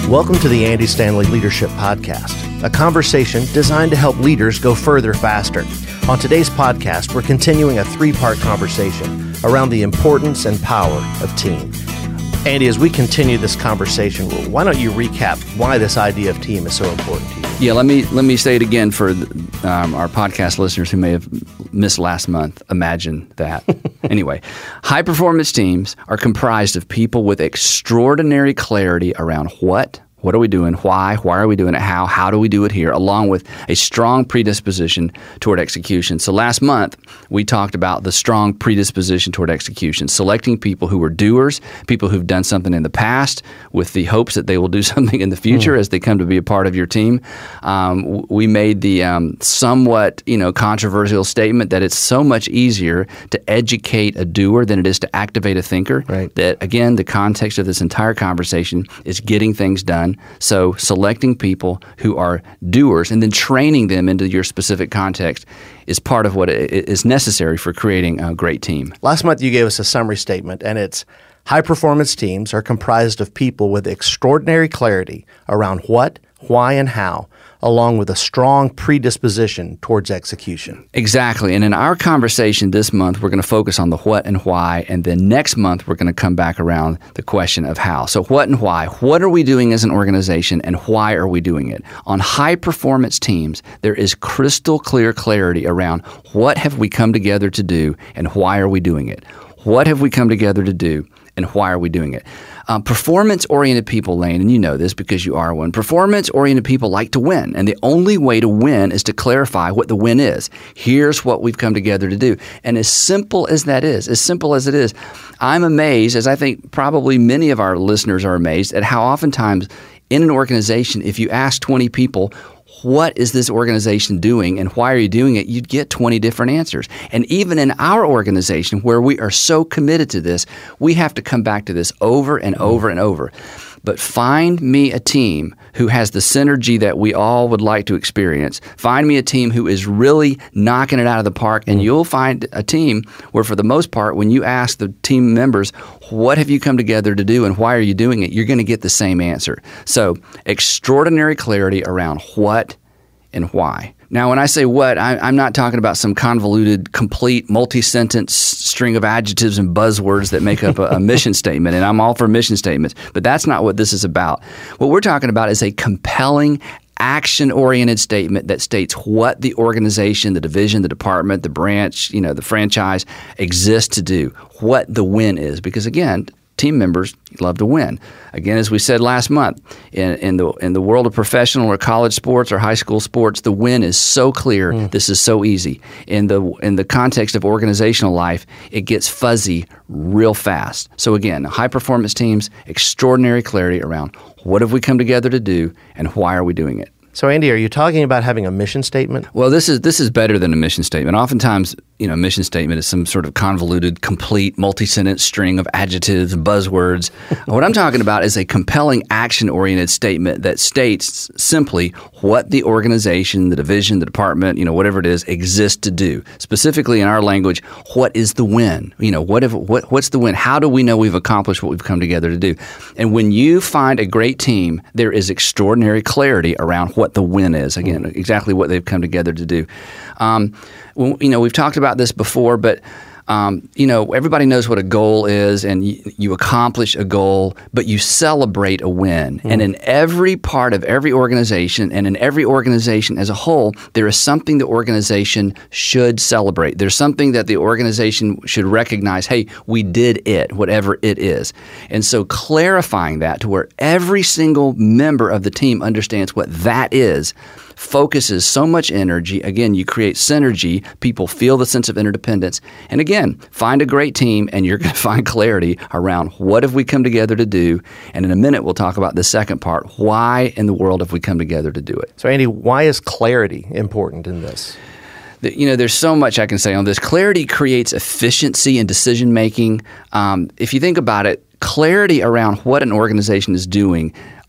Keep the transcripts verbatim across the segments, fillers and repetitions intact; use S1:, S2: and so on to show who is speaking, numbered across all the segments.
S1: Welcome to the Andy Stanley Leadership Podcast, a conversation designed to help leaders go further faster. On today's podcast, we're continuing a three-part conversation around the importance and power of team. Andy, as we continue this conversation, why don't you recap why this idea of team is so important to you?
S2: Yeah, let me let me say it again for um, our podcast listeners who may have missed last month. Imagine that. Anyway, high-performance teams are comprised of people with extraordinary clarity around what, what are we doing, why, why are we doing it, how, how do we do it here, along with a strong predisposition toward execution. So last month, we talked about the strong predisposition toward execution, selecting people who are doers, people who've done something in the past with the hopes that they will do something in the future mm. as they come to be a part of your team. Um, we made the um, somewhat, you know, controversial statement that it's so much easier to educate a doer than it is to activate a thinker.
S1: Right.
S2: That, again, the context of this entire conversation is getting things done. So selecting people who are doers and then training them into your specific context is part of what is necessary for creating a great team.
S1: Last month you gave us a summary statement, and it's high-performance teams are comprised of people with extraordinary clarity around what, why, and how, along with a strong predisposition towards execution.
S2: Exactly. And in our conversation this month, we're going to focus on the what and why, and then next month, we're going to come back around the question of how. So what and why? What are we doing as an organization, and why are we doing it? On high-performance teams, there is crystal clear clarity around what have we come together to do, and why are we doing it? What have we come together to do, and why are we doing it? Um, performance-oriented people, Lane, and you know this because you are one, performance-oriented people like to win, and the only way to win is to clarify what the win is. Here's what we've come together to do. And as simple as that is, as simple as it is, I'm amazed, as I think probably many of our listeners are amazed, at how oftentimes in an organization, if you ask twenty people, what is this organization doing and why are you doing it, you'd get twenty different answers. And even in our organization, where we are so committed to this, we have to come back to this over and over and over. But find me a team who has the synergy that we all would like to experience. Find me a team who is really knocking it out of the park, and you'll find a team where, for the most part, when you ask the team members, what have you come together to do and why are you doing it, you're going to get the same answer. So extraordinary clarity around what and why. Now, when I say what, I, I'm not talking about some convoluted, complete, multi-sentence string of adjectives and buzzwords that make up a, a mission statement, and I'm all for mission statements, but that's not what this is about. What we're talking about is a compelling, action-oriented statement that states what the organization, the division, the department, the branch, you know, the franchise exists to do, what the win is. Because, again, team members love to win. Again, as we said last month, in, in the in the world of professional or college sports or high school sports, the win is so clear. Mm. This is so easy. In the in the context of organizational life, it gets fuzzy real fast. So again, high performance teams, extraordinary clarity around what have we come together to do and why are we doing it.
S1: So, Andy, are you talking about having a mission statement?
S2: Well, this is this is better than a mission statement. Oftentimes, you know, a mission statement is some sort of convoluted, complete, multi-sentence string of adjectives and buzzwords. What I'm talking about is a compelling, action-oriented statement that states simply what the organization, the division, the department, you know, whatever it is, exists to do. Specifically in our language, what is the win? You know, what if what what's the win? How do we know we've accomplished what we've come together to do? And when you find a great team, there is extraordinary clarity around what the win is. Again, mm. exactly what they've come together to do. Um, well, you know, we've talked about this before, but Um, you know, everybody knows what a goal is, and you, you accomplish a goal, but you celebrate a win. Mm. And in every part of every organization, and in every organization as a whole, there is something the organization should celebrate. There's something that the organization should recognize, hey, we did it, whatever it is. And so clarifying that to where every single member of the team understands what that is focuses so much energy. Again, you create synergy. People feel the sense of interdependence. And again, find a great team and you're going to find clarity around what have we come together to do. And in a minute, we'll talk about the second part. Why in the world have we come together to do it?
S1: So, Andy, why is clarity important in this?
S2: You know, there's so much I can say on this. Clarity creates efficiency in decision-making. Um, if you think about it, clarity around what an organization is doing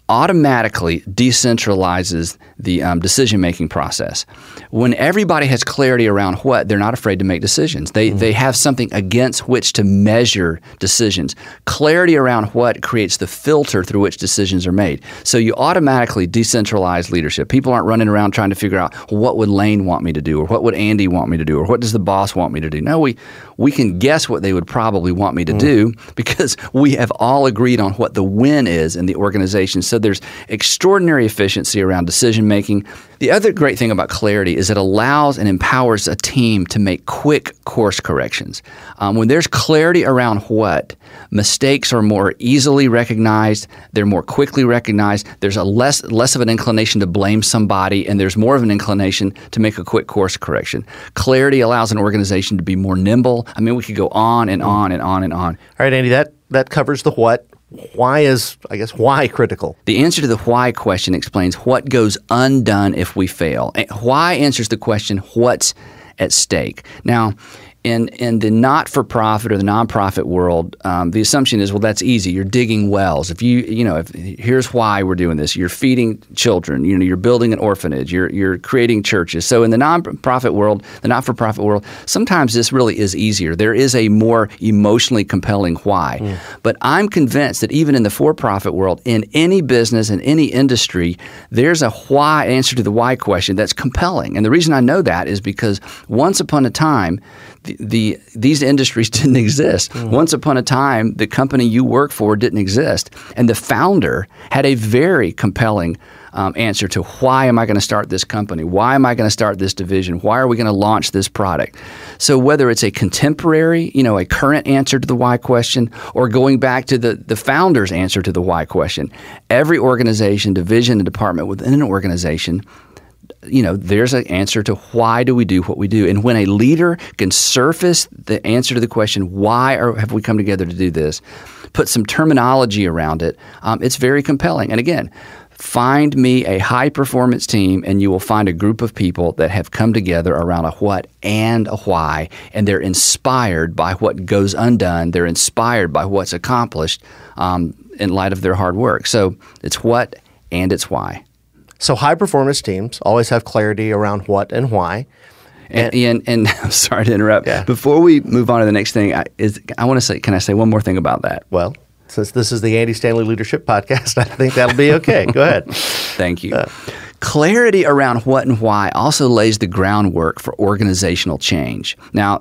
S2: automatically decentralizes the um, decision-making process. When everybody has clarity around what, they're not afraid to make decisions. They mm-hmm. they have something against which to measure decisions. Clarity around what creates the filter through which decisions are made. So you automatically decentralize leadership. People aren't running around trying to figure out, well, what would Lane want me to do, or what would Andy want me to do, or what does the boss want me to do? No, we we can guess what they would probably want me to mm. do because we have all agreed on what the win is in the organization. So there's extraordinary efficiency around decision making. The other great thing about clarity is it allows and empowers a team to make quick course corrections. Um, when there's clarity around what, mistakes are more easily recognized, they're more quickly recognized, there's a less less of an inclination to blame somebody, and there's more of an inclination to make a quick course correction. Clarity allows an organization to be more nimble. I mean, we could go on and on and on and on.
S1: All right, Andy, that, that covers the what. Why is, I guess, why critical?
S2: The answer to the why question explains what goes undone if we fail. Why answers the question, what's at stake? Now, in in the not-for-profit or the nonprofit world, um, the assumption is, well, that's easy. You're digging wells. If you, you know, if here's why we're doing this. You're feeding children. You know, you're building an orphanage. You're you're creating churches. So in the nonprofit world, the not-for-profit world, sometimes this really is easier. There is a more emotionally compelling why. Mm. But I'm convinced that even in the for-profit world, in any business, in any industry, there's a why answer to the why question that's compelling. And the reason I know that is because once upon a time, The, the these industries didn't exist. Mm. Once upon a time, the company you work for didn't exist. And the founder had a very compelling um, answer to why am I going to start this company? Why am I going to start this division? Why are we going to launch this product? So whether it's a contemporary, you know, a current answer to the why question, or going back to the, the founder's answer to the why question, every organization, division, and department within an organization, you know, there's an answer to why do we do what we do. And when a leader can surface the answer to the question, why are, have we come together to do this, put some terminology around it, um, it's very compelling. And again, find me a high-performance team, and you will find a group of people that have come together around a what and a why, and they're inspired by what goes undone. They're inspired by what's accomplished um, in light of their hard work. So it's what and it's why.
S1: So high-performance teams always have clarity around what and why.
S2: And, and, and, and I'm sorry to interrupt.
S1: Yeah.
S2: Before we move on to the next thing, I, is, I want to say, can I say one more thing about that?
S1: Well, since this is the Andy Stanley Leadership Podcast, I think that'll be okay. Go ahead.
S2: Thank you. Uh, Clarity around what and why also lays the groundwork for organizational change. Now,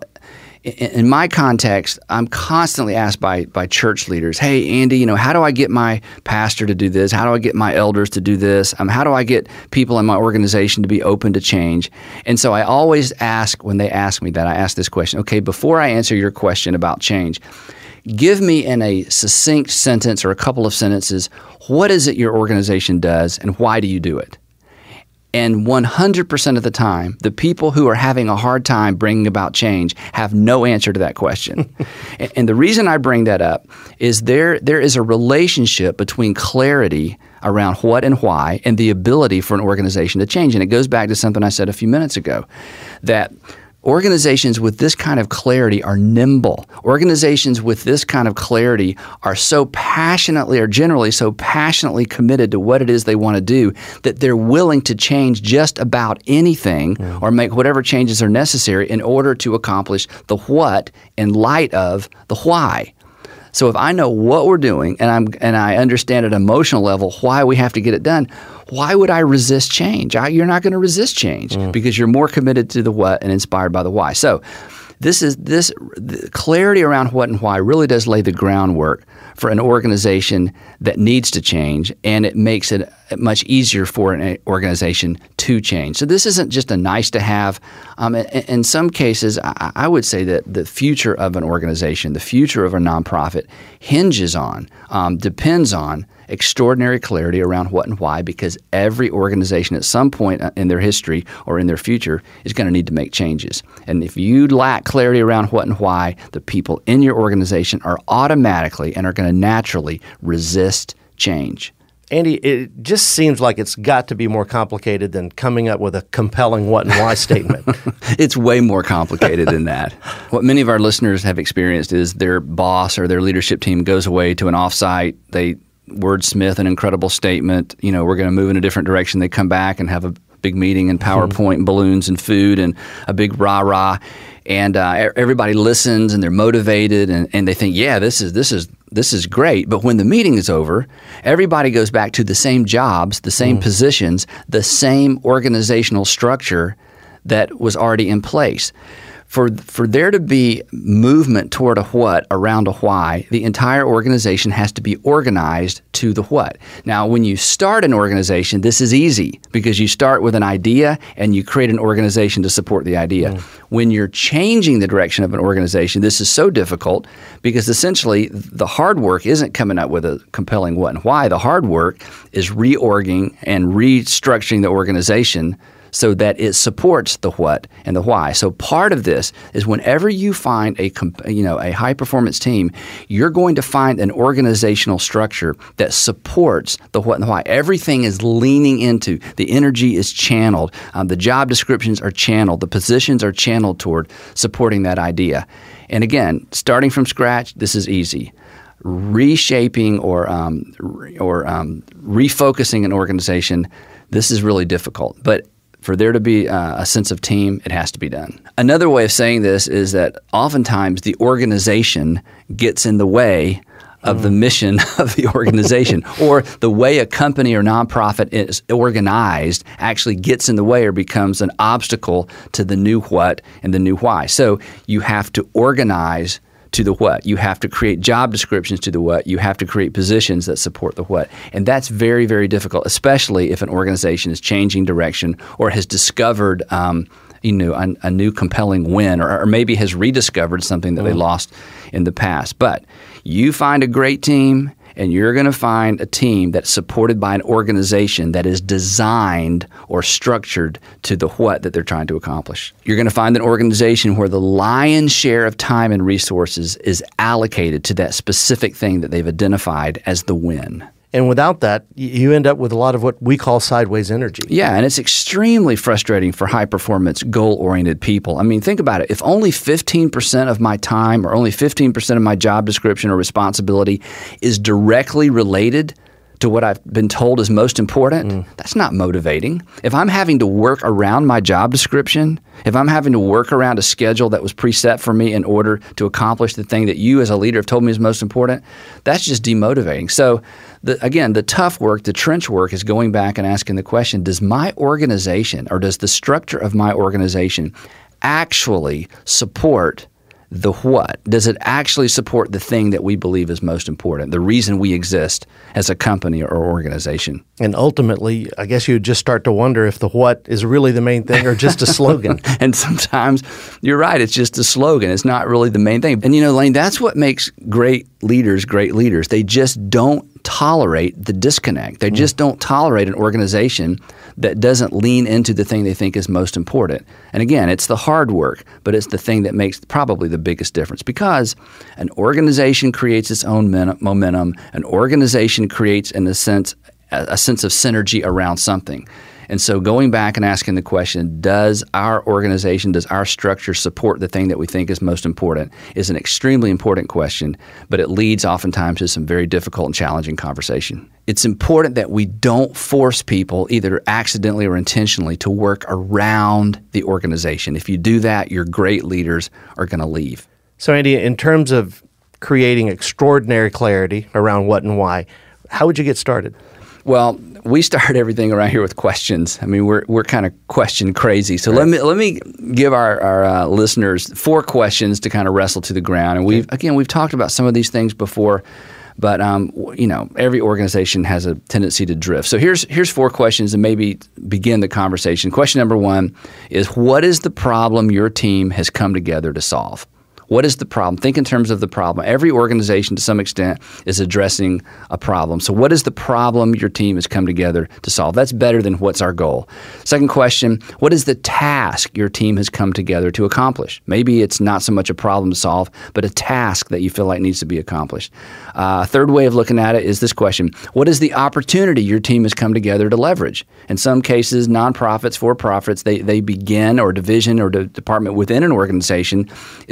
S2: in my context, I'm constantly asked by by church leaders, hey, Andy, you know, how do I get my pastor to do this? How do I get my elders to do this? Um, how do I get people in my organization to be open to change? And so I always ask, when they ask me that, I ask this question, okay, before I answer your question about change, give me in a succinct sentence or a couple of sentences, what is it your organization does and why do you do it? And one hundred percent of the time, the people who are having a hard time bringing about change have no answer to that question. and, and the reason I bring that up is there there is a relationship between clarity around what and why and the ability for an organization to change. And it goes back to something I said a few minutes ago, that organizations with this kind of clarity are nimble. Organizations with this kind of clarity are so passionately, or generally so passionately committed to what it is they want to do that they're willing to change just about anything yeah. or make whatever changes are necessary in order to accomplish the what in light of the why. So if I know what we're doing and I'm and I understand at an emotional level why we have to get it done, why would I resist change? I, you're not going to resist change mm. because you're more committed to the what and inspired by the why. So this is this the clarity around what and why really does lay the groundwork for an organization that needs to change, and it makes it much easier for an organization to change. So this isn't just a nice to have. Um, in, in some cases, I, I would say that the future of an organization, the future of a nonprofit, hinges on, um, depends on extraordinary clarity around what and why, because every organization at some point in their history or in their future is going to need to make changes. And if you lack clarity around what and why, the people in your organization are automatically and are going to naturally resist change.
S1: Andy, it just seems like it's got to be more complicated than coming up with a compelling what and why statement.
S2: It's way more complicated than that. What many of our listeners have experienced is their boss or their leadership team goes away to an offsite. They wordsmith an incredible statement. You know, we're going to move in a different direction. They come back and have a big meeting and PowerPoint mm-hmm. and balloons and food and a big rah-rah. And uh, everybody listens and they're motivated and, and they think, yeah, this is this is this is great. But when the meeting is over, everybody goes back to the same jobs, the same mm. positions, the same organizational structure that was already in place. For for there to be movement toward a what around a why, the entire organization has to be organized to the what. Now, when you start an organization, this is easy because you start with an idea and you create an organization to support the idea. Mm. When you're changing the direction of an organization, this is so difficult because essentially the hard work isn't coming up with a compelling what and why. The hard work is reorging and restructuring the organization so that it supports the what and the why. So part of this is whenever you find a you know a high performance team, you're going to find an organizational structure that supports the what and the why. Everything is leaning into, the energy is channeled, um, the job descriptions are channeled, the positions are channeled toward supporting that idea. And again, starting from scratch, this is easy. Reshaping or um, or um, refocusing an organization, this is really difficult. But for there to be uh, a sense of team, it has to be done. Another way of saying this is that oftentimes the organization gets in the way of mm. the mission of the organization, or the way a company or nonprofit is organized actually gets in the way or becomes an obstacle to the new what and the new why. So you have to organize to the what. You have to create job descriptions to the what. You have to create positions that support the what. And that's very, very difficult, especially if an organization is changing direction or has discovered um, you know, a, a new compelling win, or, or maybe has rediscovered something that mm. they lost in the past. But you find a great team, and you're going to find a team that's supported by an organization that is designed or structured to the what that they're trying to accomplish. You're going to find an organization where the lion's share of time and resources is allocated to that specific thing that they've identified as the win.
S1: And without that, you end up with a lot of what we call sideways energy.
S2: Yeah, and it's extremely frustrating for high-performance, goal-oriented people. I mean, think about it. If only fifteen percent of my time or only fifteen percent of my job description or responsibility is directly related to what I've been told is most important, mm. that's not motivating. If I'm having to work around my job description, if I'm having to work around a schedule that was preset for me in order to accomplish the thing that you as a leader have told me is most important, that's just demotivating. So the, again, the tough work, the trench work is going back and asking the question, does my organization or does the structure of my organization actually support the what? Does it actually support the thing that we believe is most important, the reason we exist as a company or organization?
S1: And ultimately, I guess you would just start to wonder if the what is really the main thing or just a slogan.
S2: And sometimes you're right, it's just a slogan. It's not really the main thing. And you know, Lane, that's what makes great leaders great leaders. They just don't tolerate the disconnect. They mm. just don't tolerate an organization that doesn't lean into the thing they think is most important. And again, it's the hard work, but it's the thing that makes probably the biggest difference, because an organization creates its own men- momentum. An organization creates, in a sense, a, a sense of synergy around something. And so going back and asking the question, does our organization, does our structure support the thing that we think is most important, is an extremely important question, but it leads oftentimes to some very difficult and challenging conversation. It's important that we don't force people, either accidentally or intentionally, to work around the organization. If you do that, your great leaders are going to leave.
S1: So Andy, in terms of creating extraordinary clarity around what and why, how would you get started?
S2: Well, we start everything around here with questions. I mean, we're we're kind of question crazy. So right. let me let me give our our uh, listeners four questions to kind of wrestle to the ground. And we've okay. again we've talked about some of these things before, but um, you know, every organization has a tendency to drift. So here's here's four questions to maybe begin the conversation. Question number one is, what is the problem your team has come together to solve? What is the problem? Think in terms of the problem. Every organization, to some extent, is addressing a problem. So what is the problem your team has come together to solve? That's better than what's our goal. Second question, what is the task your team has come together to accomplish? Maybe it's not so much a problem to solve, but a task that you feel like needs to be accomplished. Uh, third way of looking at it is this question, what is the opportunity your team has come together to leverage? In some cases, nonprofits, for-profits, they, they begin, or division or de- department within an organization is all about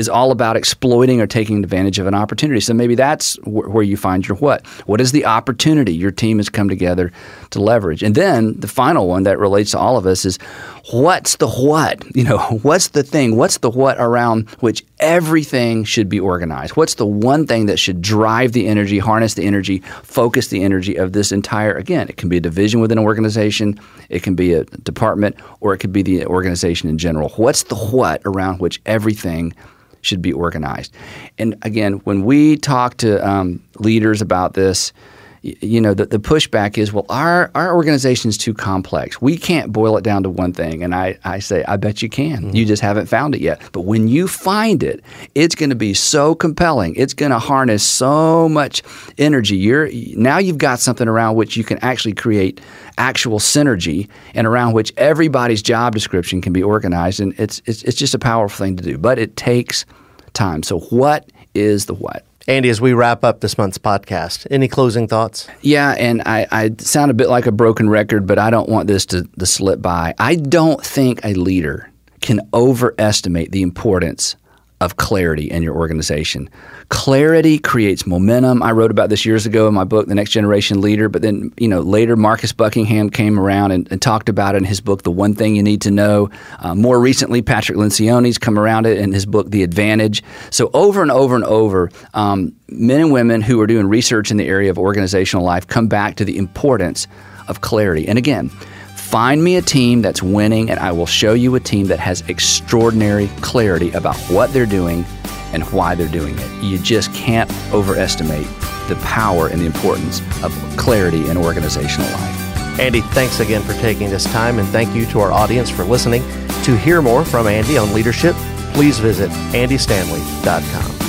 S2: about exploiting or taking advantage of an opportunity. So maybe that's wh- where you find your what. What is the opportunity your team has come together to leverage? And then the final one that relates to all of us is, what's the what? You know, what's the thing? What's the what around which everything should be organized? What's the one thing that should drive the energy, harness the energy, focus the energy of this entire, again, it can be a division within an organization, it can be a department, or it could be the organization in general. What's the what around which everything should be organized? And again, when we talk to um, leaders about this, you know, the, the pushback is, well, our, our organization is too complex. We can't boil it down to one thing. And I, I say, I bet you can. Mm-hmm. You just haven't found it yet. But when you find it, it's going to be so compelling. It's going to harness so much energy. You're now you've got something around which you can actually create actual synergy and around which everybody's job description can be organized. And it's it's, it's just a powerful thing to do. But it takes time. So what is the what?
S1: Andy, as we wrap up this month's podcast, any closing thoughts?
S2: Yeah, and I, I sound a bit like a broken record, but I don't want this to, to slip by. I don't think a leader can overestimate the importance of clarity in your organization. Clarity creates momentum. I wrote about this years ago in my book, The Next Generation Leader, but then, you know, later Marcus Buckingham came around and, and talked about it in his book, The One Thing You Need to Know. Uh, more recently, Patrick Lencioni's come around it in his book, The Advantage. So over and over and over, um, men and women who are doing research in the area of organizational life come back to the importance of clarity. And again, find me a team that's winning, and I will show you a team that has extraordinary clarity about what they're doing and why they're doing it. You just can't overestimate the power and the importance of clarity in organizational life.
S1: Andy, thanks again for taking this time, and thank you to our audience for listening. To hear more from Andy on leadership, please visit andy stanley dot com.